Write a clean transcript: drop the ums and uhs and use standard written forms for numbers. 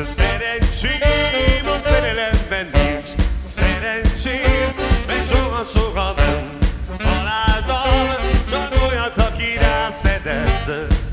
Szerencsém a szerelemben nincs, szerencsém, mert soha nem találtam csak olyat, aki rászedett.